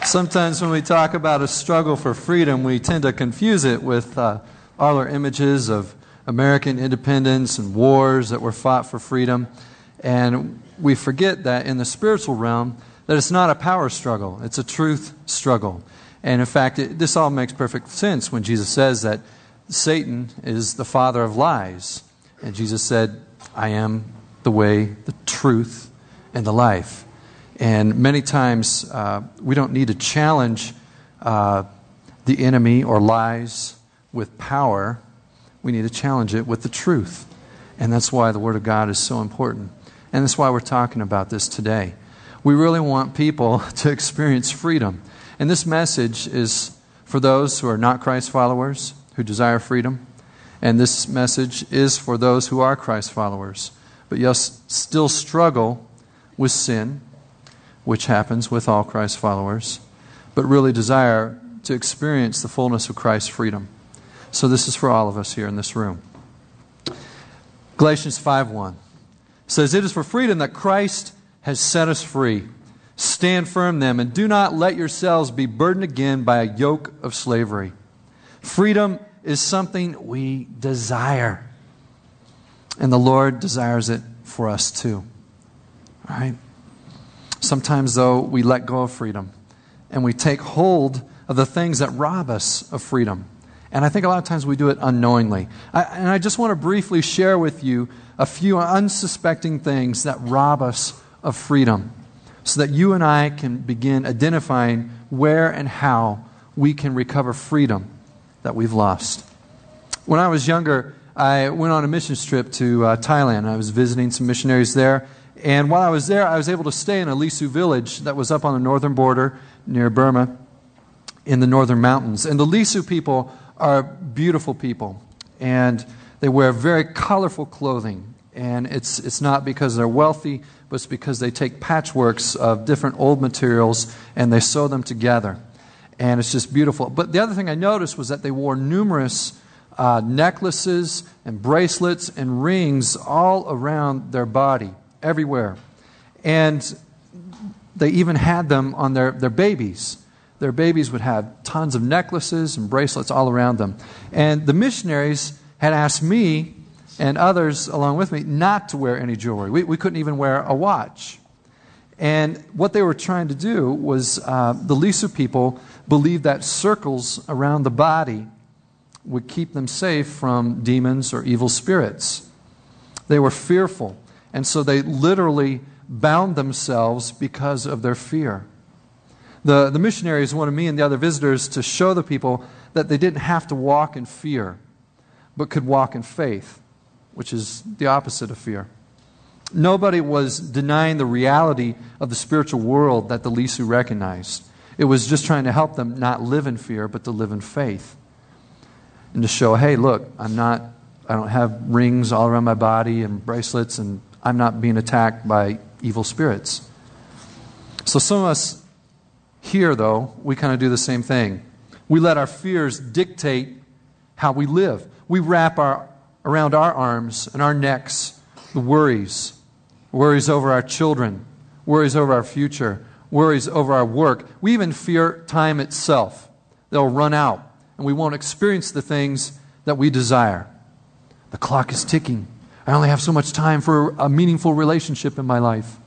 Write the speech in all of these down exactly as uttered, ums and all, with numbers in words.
Sometimes when we talk about a struggle for freedom, we tend to confuse it with uh, all our images of American independence and wars that were fought for freedom. And we forget that in the spiritual realm, that it's not a power struggle. It's a truth struggle. And in fact, it, this all makes perfect sense when Jesus says that Satan is the father of lies. And Jesus said, I am the way, the truth, and the life. And many times uh, we don't need to challenge uh, the enemy or lies with power. We need to challenge it with the truth. And that's why the Word of God is so important. And that's why we're talking about this today. We really want people to experience freedom. And this message is for those who are not Christ followers, who desire freedom. And this message is for those who are Christ followers, but yet still struggle with sin, which happens with all Christ followers, but really desire to experience the fullness of Christ's freedom. So this is for all of us here in this room. Galatians five one says, it is for freedom that Christ has set us free. Stand firm then, and do not let yourselves be burdened again by a yoke of slavery. Freedom is something we desire. And the Lord desires it for us too. All right? Sometimes, though, we let go of freedom and we take hold of the things that rob us of freedom. And I think a lot of times we do it unknowingly. I, and I just want to briefly share with you a few unsuspecting things that rob us of freedom so that you and I can begin identifying where and how we can recover freedom that we've lost. When I was younger, I went on a missions trip to uh, Thailand. I was visiting some missionaries there. And while I was there, I was able to stay in a Lisu village that was up on the northern border near Burma in the northern mountains. And the Lisu people are beautiful people. And they wear very colorful clothing. And it's it's not because they're wealthy, but it's because they take patchworks of different old materials and they sew them together. And it's just beautiful. But the other thing I noticed was that they wore numerous uh, necklaces and bracelets and rings all around their body, everywhere. And they even had them on their, their babies. Their babies would have tons of necklaces and bracelets all around them. And the missionaries had asked me and others along with me not to wear any jewelry. We, we couldn't even wear a watch. And what they were trying to do was, uh, the Lisu people believed that circles around the body would keep them safe from demons or evil spirits. They were fearful. And so they literally bound themselves because of their fear. The, the missionaries wanted me and the other visitors to show the people that they didn't have to walk in fear, but could walk in faith, which is the opposite of fear. Nobody was denying the reality of the spiritual world that the Lisu recognized. It was just trying to help them not live in fear, but to live in faith. And to show, hey, look, I'm not, I don't have rings all around my body and bracelets, and I'm not being attacked by evil spirits. So some of us here, though, we kind of do the same thing. We let our fears dictate how we live. We wrap our around our arms and our necks the worries. Worries over our children. Worries over our future. Worries over our work. We even fear time itself. They'll run out, and we won't experience the things that we desire. The clock is ticking. I only have so much time for a meaningful relationship in my life.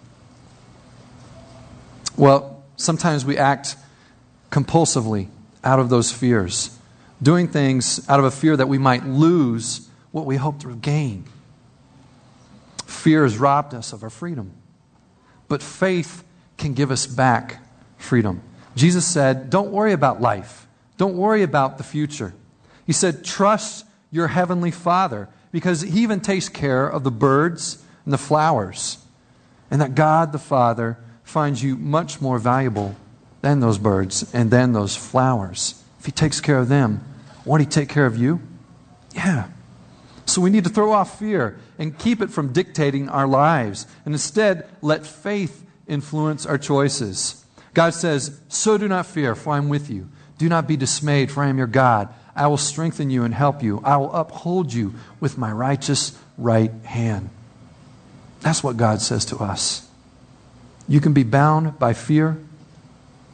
Well, sometimes we act compulsively out of those fears, doing things out of a fear that we might lose what we hope to gain. Fear has robbed us of our freedom. But faith can give us back freedom. Jesus said, don't worry about life. Don't worry about the future. He said, trust your heavenly Father, because He even takes care of the birds and the flowers. And that God the Father finds you much more valuable than those birds and than those flowers. If He takes care of them, won't He take care of you? Yeah. So we need to throw off fear and keep it from dictating our lives. And instead, let faith influence our choices. God says, so do not fear, for I am with you. Do not be dismayed, for I am your God. I will strengthen you and help you. I will uphold you with my righteous right hand. That's what God says to us. You can be bound by fear,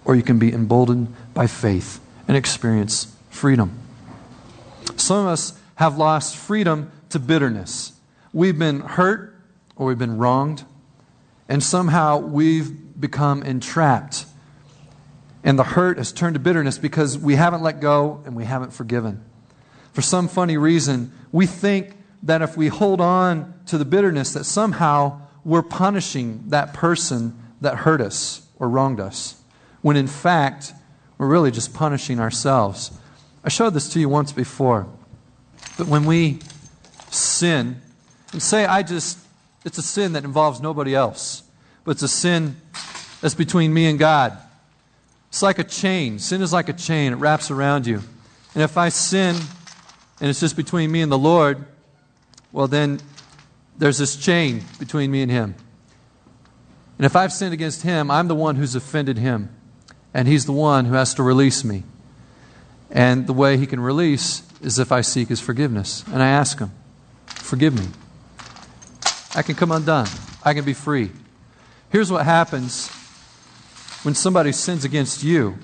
or you can be emboldened by faith and experience freedom. Some of us have lost freedom to bitterness. We've been hurt or we've been wronged, and somehow we've become entrapped. And the hurt has turned to bitterness because we haven't let go and we haven't forgiven. For some funny reason, we think that if we hold on to the bitterness, that somehow we're punishing that person that hurt us or wronged us, when in fact, we're really just punishing ourselves. I showed this to you once before, but when we sin, and say I just, it's a sin that involves nobody else, but it's a sin that's between me and God. It's like a chain. Sin is like a chain. It wraps around you. And if I sin, and it's just between me and the Lord, well then, there's this chain between me and Him. And if I've sinned against Him, I'm the one who's offended Him. And He's the one who has to release me. And the way He can release is if I seek His forgiveness. And I ask Him, forgive me. I can come undone. I can be free. Here's what happens when somebody sins against you.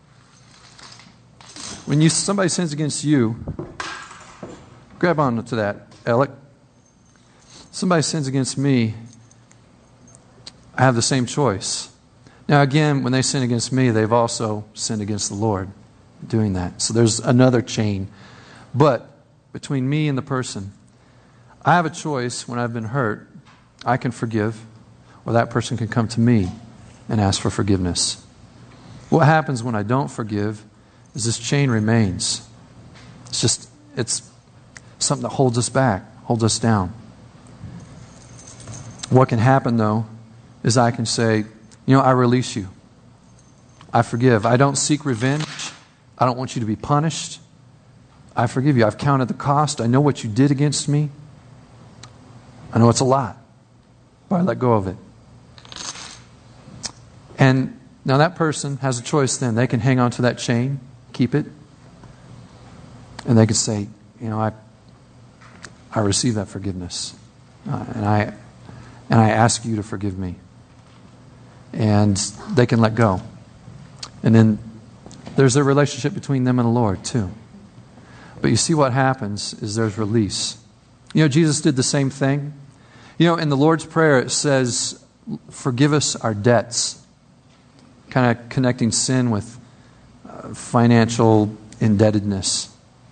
When you somebody sins against you, grab on to that, Alec. Somebody sins against me, I have the same choice. Now again, when they sin against me, they've also sinned against the Lord doing that. So there's another chain. But between me and the person, I have a choice when I've been hurt. I can forgive, or that person can come to me and ask for forgiveness. What happens when I don't forgive is this chain remains. It's just, it's something that holds us back, holds us down. What can happen, though, is I can say, you know, I release you. I forgive. I don't seek revenge. I don't want you to be punished. I forgive you. I've counted the cost. I know what you did against me. I know it's a lot, but I let go of it. And now that person has a choice then. They can hang on to that chain, keep it, and they can say, you know, I I receive that forgiveness. Uh, and I and I ask you to forgive me. And they can let go. And then there's a relationship between them and the Lord too. But you see what happens is there's release. You know, Jesus did the same thing. You know, in the Lord's Prayer it says, forgive us our debts. Kind of connecting sin with uh, financial indebtedness.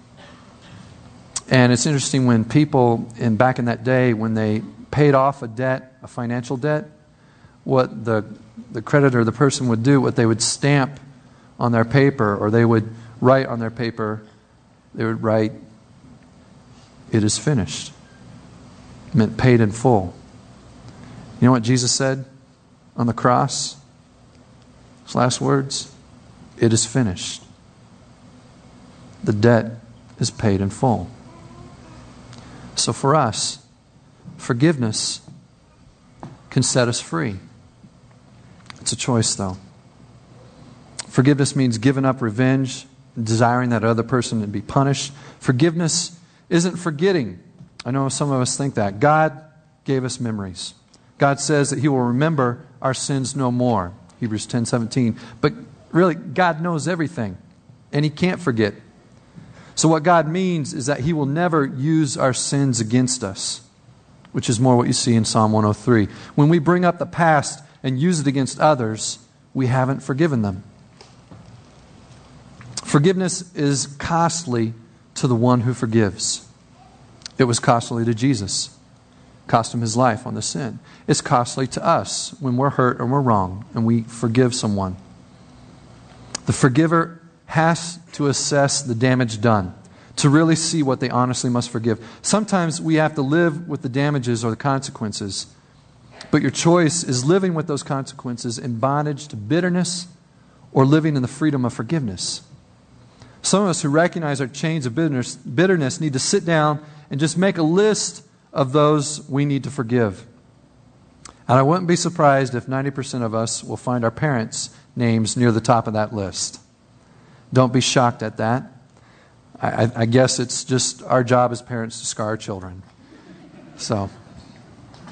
And it's interesting when people, in back in that day, when they paid off a debt, a financial debt, what the the creditor, the person would do, what they would stamp on their paper, or they would write on their paper, they would write, it is finished. It meant paid in full. You know what Jesus said on the cross? His last words, it is finished. The debt is paid in full. So for us, forgiveness can set us free. It's a choice, though. Forgiveness means giving up revenge, desiring that other person to be punished. Forgiveness isn't forgetting. I know some of us think that. God gave us memories. God says that He will remember our sins no more. Hebrews ten seventeen. But really, God knows everything, and He can't forget. So what God means is that He will never use our sins against us, which is more what you see in Psalm one oh three. When we bring up the past and use it against others, we haven't forgiven them. Forgiveness is costly to the one who forgives. It was costly to Jesus. Cost Him His life on the sin. It's costly to us when we're hurt or we're wrong and we forgive someone. The forgiver has to assess the damage done to really see what they honestly must forgive. Sometimes we have to live with the damages or the consequences. But your choice is living with those consequences in bondage to bitterness or living in the freedom of forgiveness. Some of us who recognize our chains of bitterness, bitterness need to sit down and just make a list of those we need to forgive. And I wouldn't be surprised if ninety percent of us will find our parents' names near the top of that list. Don't be shocked at that. I, I guess it's just our job as parents to scar our children. So,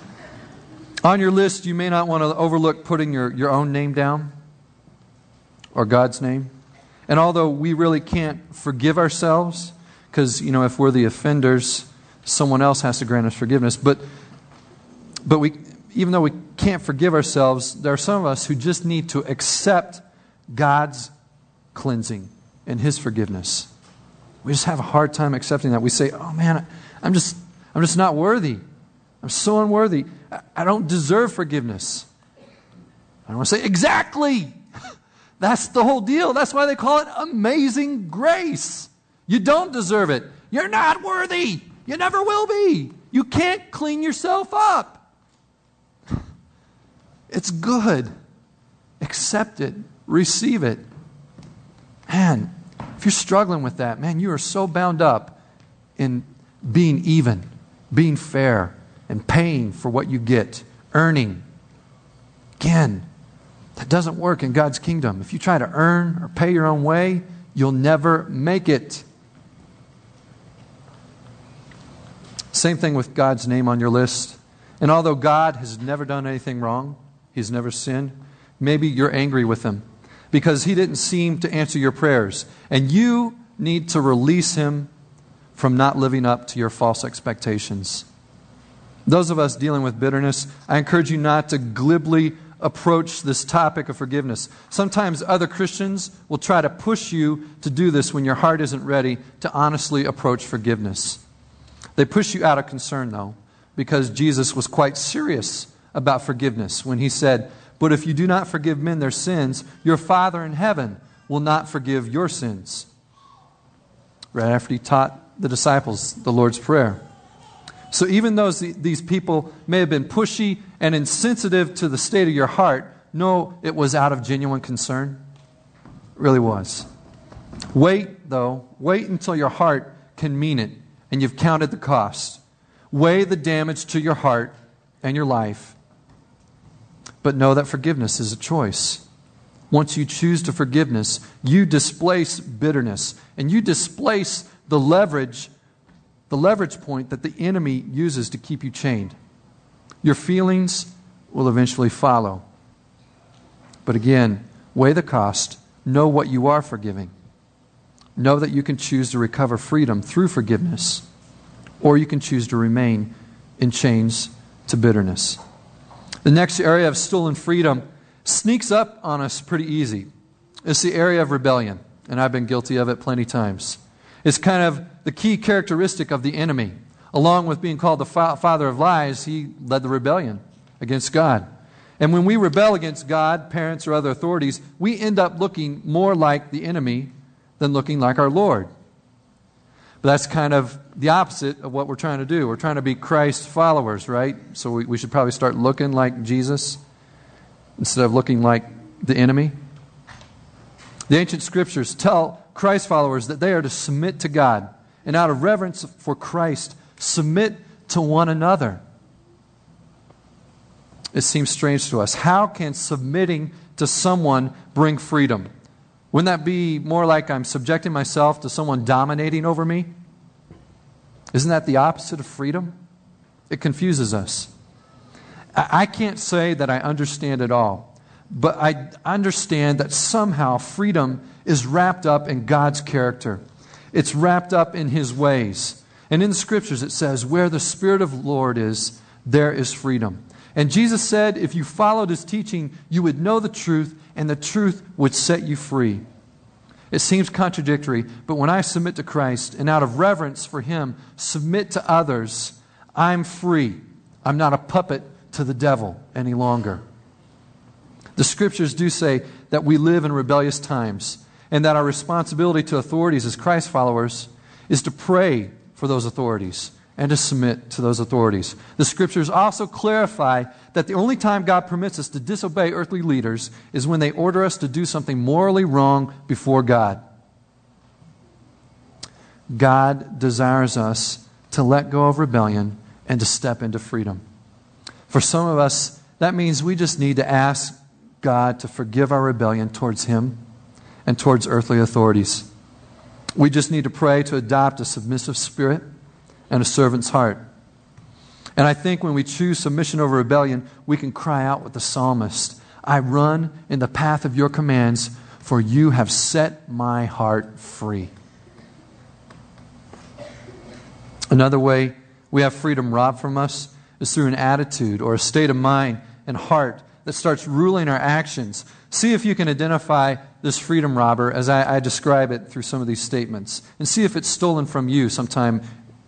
on your list, you may not want to overlook putting your, your own name down. or God's name. And although we really can't forgive ourselves, because, you know, if we're the offenders, someone else has to grant us forgiveness. But, but we, even though we can't forgive ourselves, there are some of us who just need to accept God's cleansing and His forgiveness. We just have a hard time accepting that. We say, oh man, I'm just, I'm just not worthy. I'm so unworthy. I, I don't deserve forgiveness. I want to say, exactly. That's the whole deal. That's why they call it amazing grace. You don't deserve it. You're not worthy. You never will be. You can't clean yourself up. It's good. Accept it. Receive it. Man, if you're struggling with that, man, you are so bound up in being even, being fair, and paying for what you get, earning. Again, that doesn't work in God's kingdom. If you try to earn or pay your own way, you'll never make it. Same thing with God's name on your list. And although God has never done anything wrong, He's never sinned, maybe you're angry with Him because He didn't seem to answer your prayers. And you need to release Him from not living up to your false expectations. Those of us dealing with bitterness, I encourage you not to glibly approach this topic of forgiveness. Sometimes other Christians will try to push you to do this when your heart isn't ready to honestly approach forgiveness. They push you out of concern, though, because Jesus was quite serious about forgiveness when He said, "But if you do not forgive men their sins, your Father in heaven will not forgive your sins." Right after He taught the disciples the Lord's Prayer. So even though these people may have been pushy and insensitive to the state of your heart, no, it was out of genuine concern. It really was. Wait, though. Wait until your heart can mean it and you've counted the cost. Weigh the damage to your heart and your life. But know that forgiveness is a choice. Once you choose to forgiveness, you displace bitterness and you displace the leverage The leverage point that the enemy uses to keep you chained. Your feelings will eventually follow. But again, weigh the cost. Know what you are forgiving. Know that you can choose to recover freedom through forgiveness, or you can choose to remain in chains to bitterness. The next area of stolen freedom sneaks up on us pretty easy. It's the area of rebellion, and I've been guilty of it plenty times. It's kind of the key characteristic of the enemy. Along with being called the fa- father of lies, he led the rebellion against God. And when we rebel against God, parents, or other authorities, we end up looking more like the enemy than looking like our Lord. But that's kind of the opposite of what we're trying to do. We're trying to be Christ followers, right? So we, we should probably start looking like Jesus instead of looking like the enemy. The ancient scriptures tell Christ followers that they are to submit to God, and out of reverence for Christ, submit to one another. It seems strange to us. How can submitting to someone bring freedom? Wouldn't that be more like I'm subjecting myself to someone dominating over me? Isn't that the opposite of freedom? It confuses us. I can't say that I understand it all, but I understand that somehow freedom is wrapped up in God's character. It's wrapped up in His ways. And in the Scriptures it says, where the Spirit of the Lord is, there is freedom. And Jesus said, if you followed His teaching, you would know the truth, and the truth would set you free. It seems contradictory, but when I submit to Christ, and out of reverence for Him, submit to others, I'm free. I'm not a puppet to the devil any longer. The Scriptures do say that we live in rebellious times, and that our responsibility to authorities as Christ followers is to pray for those authorities and to submit to those authorities. The Scriptures also clarify that the only time God permits us to disobey earthly leaders is when they order us to do something morally wrong before God. God desires us to let go of rebellion and to step into freedom. For some of us, that means we just need to ask God to forgive our rebellion towards Him and towards earthly authorities. We just need to pray to adopt a submissive spirit and a servant's heart. And I think when we choose submission over rebellion, we can cry out with the psalmist, I run in the path of your commands, for you have set my heart free. Another way we have freedom robbed from us is through an attitude or a state of mind and heart that starts ruling our actions. See if you can identify this freedom robber as I, I describe it through some of these statements, and see if it's stolen from you sometime.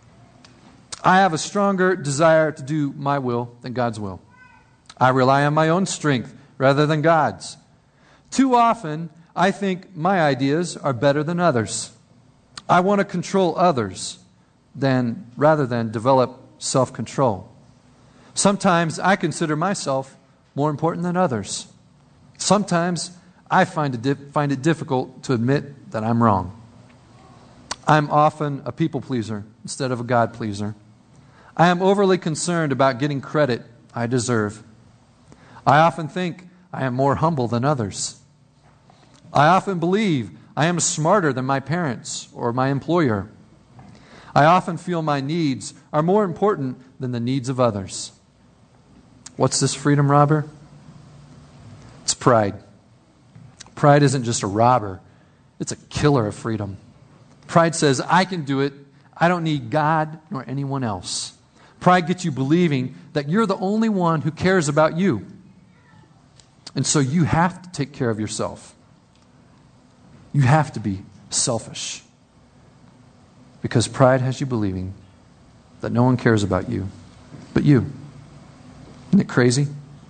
I have a stronger desire to do my will than God's will. I rely on my own strength rather than God's. Too often, I think my ideas are better than others. I want to control others than, rather than develop self-control. Sometimes I consider myself more important than others. Sometimes I find it, di- find it difficult to admit that I'm wrong. I'm often a people pleaser instead of a God pleaser. I am overly concerned about getting credit I deserve. I often think I am more humble than others. I often believe I am smarter than my parents or my employer. I often feel my needs are more important than the needs of others. What's this freedom robber? It's pride. Pride isn't just a robber. It's a killer of freedom. Pride says, I can do it. I don't need God nor anyone else. Pride gets you believing that you're the only one who cares about you. And so you have to take care of yourself. You have to be selfish. Because pride has you believing that no one cares about you but you. Isn't it crazy?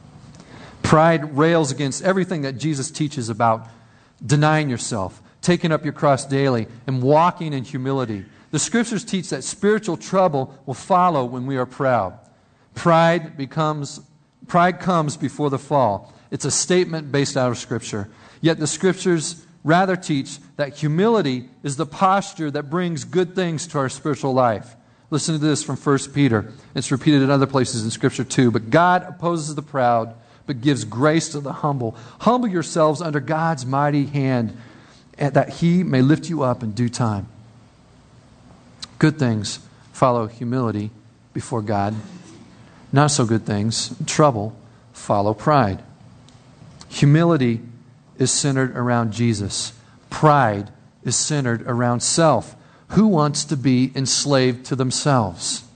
Pride rails against everything that Jesus teaches about denying yourself, taking up your cross daily, and walking in humility. The Scriptures teach that spiritual trouble will follow when we are proud. Pride becomes, pride comes before the fall. It's a statement based out of Scripture. Yet the Scriptures rather teach that humility is the posture that brings good things to our spiritual life. Listen to this from First Peter. It's repeated in other places in Scripture too. But God opposes the proud, but gives grace to the humble. Humble yourselves under God's mighty hand, that He may lift you up in due time. Good things follow humility before God. Not so good things, trouble, follow pride. Humility is centered around Jesus. Pride is centered around self. Who wants to be enslaved to themselves?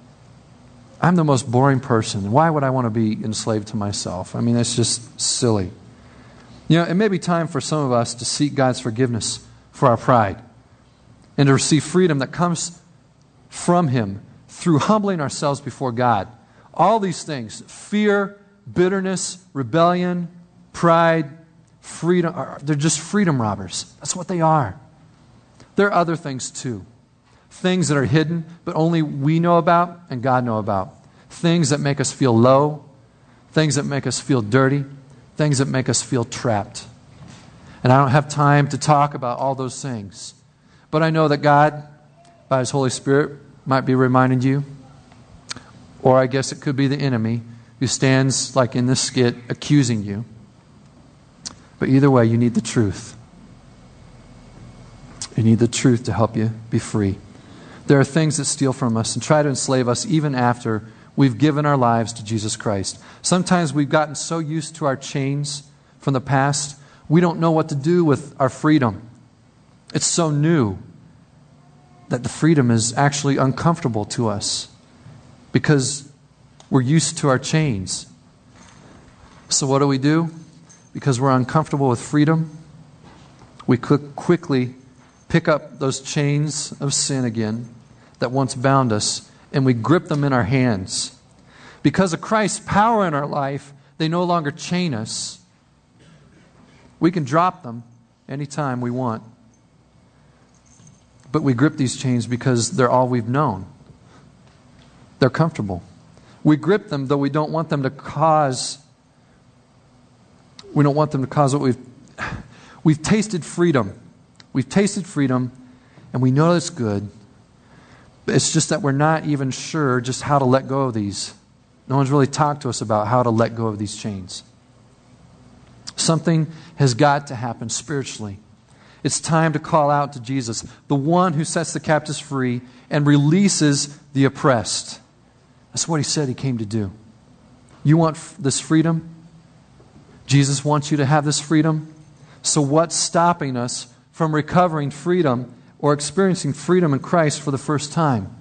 I'm the most boring person. Why would I want to be enslaved to myself? I mean, that's just silly. You know, it may be time for some of us to seek God's forgiveness for our pride and to receive freedom that comes from Him through humbling ourselves before God. All these things, fear, bitterness, rebellion, pride, freedom, they're just freedom robbers. That's what they are. There are other things too. Things that are hidden, but only we know about and God know about. Things that make us feel low. Things that make us feel dirty. Things that make us feel trapped. And I don't have time to talk about all those things. But I know that God, by His Holy Spirit, might be reminding you. Or I guess it could be the enemy who stands, like in this skit, accusing you. But either way, you need the truth. You need the truth to help you be free. There are things that steal from us and try to enslave us even after we've given our lives to Jesus Christ. Sometimes we've gotten so used to our chains from the past, we don't know what to do with our freedom. It's so new that the freedom is actually uncomfortable to us because we're used to our chains. So what do we do? Because we're uncomfortable with freedom, we quickly pick up those chains of sin again that once bound us, and we grip them in our hands. Because of Christ's power in our life, they no longer chain us. We can drop them anytime we want. But we grip these chains because they're all we've known. They're comfortable. We grip them, though we don't want them to cause, we don't want them to cause what we've, we've tasted freedom. We've tasted freedom, and we know it's good. But it's just that we're not even sure just how to let go of these. No one's really talked to us about how to let go of these chains. Something has got to happen spiritually. It's time to call out to Jesus, the one who sets the captives free and releases the oppressed. That's what He said He came to do. You want f- this freedom? Jesus wants you to have this freedom. So what's stopping us from recovering freedom or experiencing freedom in Christ for the first time?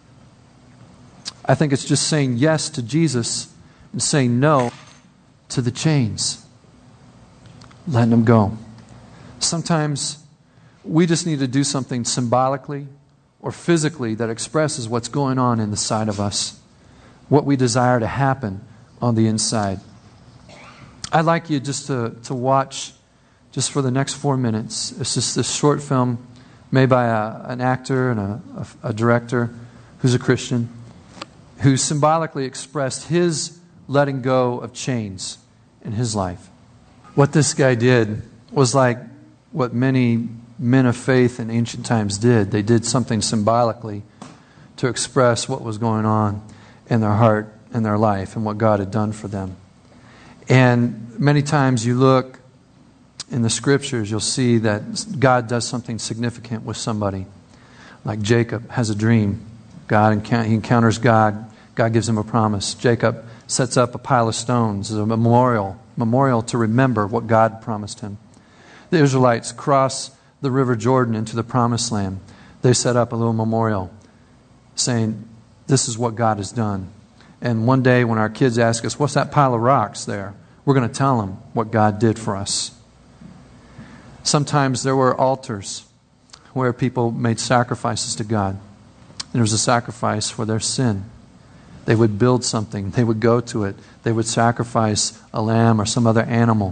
I think it's just saying yes to Jesus and saying no to the chains. Letting them go. Sometimes we just need to do something symbolically or physically that expresses what's going on in the side of us, what we desire to happen on the inside. I'd like you just to, to watch, just for the next four minutes, it's just this short film made by a, an actor and a, a, a director who's a Christian, who symbolically expressed his letting go of chains in his life. What this guy did was like what many men of faith in ancient times did. They did something symbolically to express what was going on in their heart and their life and what God had done for them. And many times you look in the Scriptures, you'll see that God does something significant with somebody. Like Jacob has a dream. God, he encounters God. God gives him a promise. Jacob sets up a pile of stones as a memorial, memorial to remember what God promised him. The Israelites cross the river Jordan into the promised land. They set up a little memorial saying, this is what God has done. And one day when our kids ask us, what's that pile of rocks there? We're going to tell them what God did for us. Sometimes there were altars where people made sacrifices to God. And there was a sacrifice for their sin. They would build something. They would go to it. They would sacrifice a lamb or some other animal.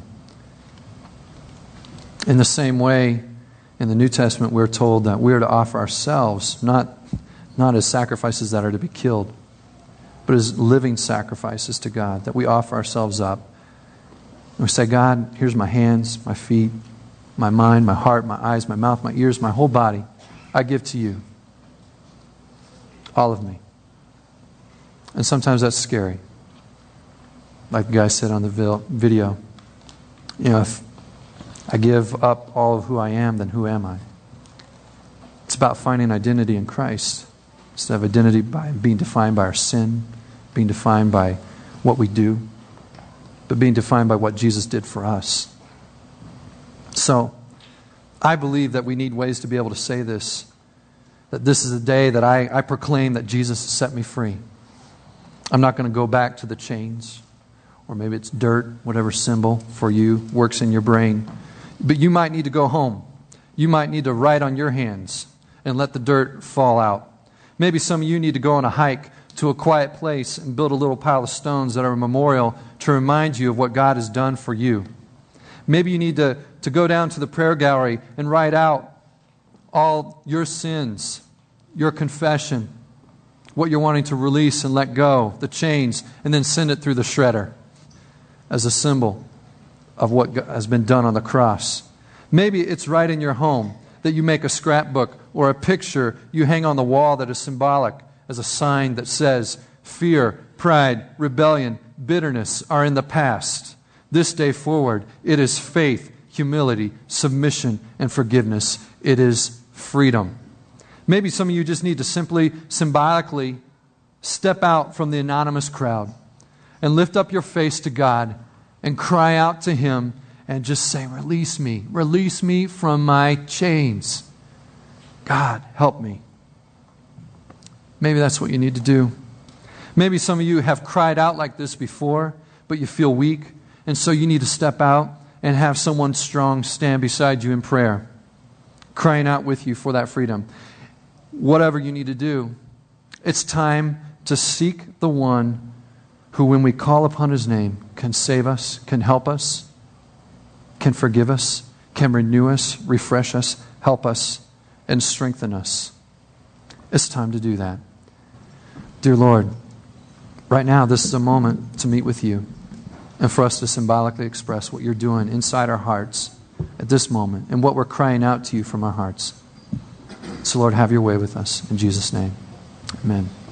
In the same way, in the New Testament, we're told that we're to offer ourselves, not, not as sacrifices that are to be killed, but as living sacrifices to God, that we offer ourselves up. And we say, God, here's my hands, my feet, my mind, my heart, my eyes, my mouth, my ears, my whole body. I give to you. All of me. And sometimes that's scary. Like the guy said on the video, you know, if I give up all of who I am, then who am I? It's about finding identity in Christ. Instead of identity by being defined by our sin, being defined by what we do, but being defined by what Jesus did for us. So, I believe that we need ways to be able to say this, that this is a day that I, I proclaim that Jesus has set me free. I'm not going to go back to the chains, or maybe it's dirt, whatever symbol for you works in your brain. But you might need to go home. You might need to write on your hands and let the dirt fall out. Maybe some of you need to go on a hike to a quiet place and build a little pile of stones that are a memorial to remind you of what God has done for you. Maybe you need to, to go down to the prayer gallery and write out all your sins, your confession, what you're wanting to release and let go, the chains, and then send it through the shredder as a symbol of what has been done on the cross. Maybe it's right in your home that you make a scrapbook or a picture you hang on the wall that is symbolic as a sign that says, fear, pride, rebellion, bitterness are in the past. This day forward, it is faith, humility, submission, and forgiveness. It is freedom. Maybe some of you just need to simply, symbolically step out from the anonymous crowd and lift up your face to God and cry out to Him and just say, release me. Release me from my chains. God, help me. Maybe that's what you need to do. Maybe some of you have cried out like this before, but you feel weak, and so you need to step out and have someone strong stand beside you in prayer, crying out with you for that freedom. Whatever you need to do, it's time to seek the one who, when we call upon His name, can save us, can help us, can forgive us, can renew us, refresh us, help us, and strengthen us. It's time to do that. Dear Lord, right now this is a moment to meet with You and for us to symbolically express what You're doing inside our hearts at this moment and what we're crying out to You from our hearts. So Lord, have Your way with us. In Jesus' name, amen.